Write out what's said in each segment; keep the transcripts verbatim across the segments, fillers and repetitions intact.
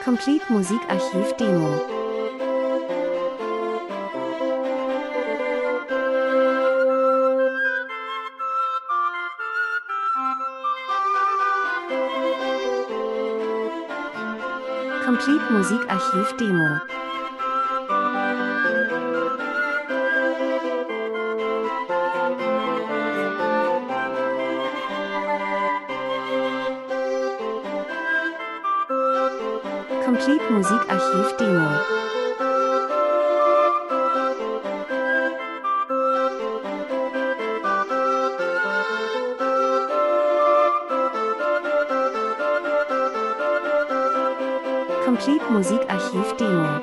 Complete Musikarchiv Demo. Complete Musikarchiv Demo. Complete Musikarchiv Demo. Complete Musikarchiv Demo.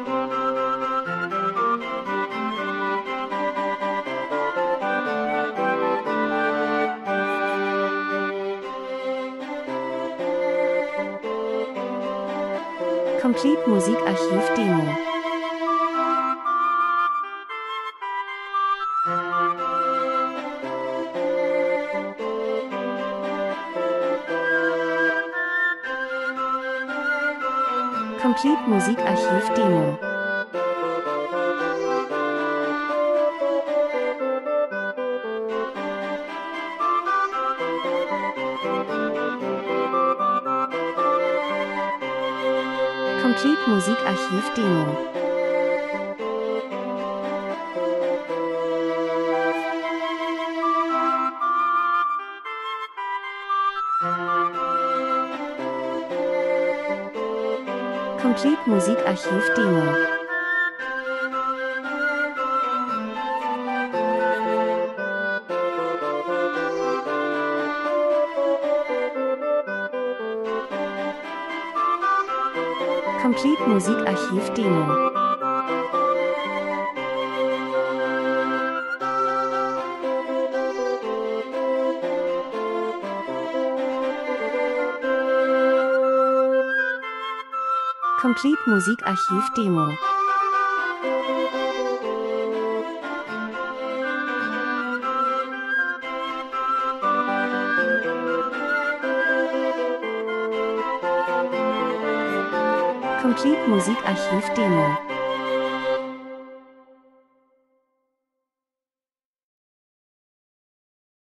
Complete Musikarchiv Demo. Complete Musikarchiv Demo. Complete Musikarchiv Demo. Complete Musikarchiv Demo. Complete Musikarchiv Demo. Complete Musikarchiv Demo. Complete Musikarchiv Demo.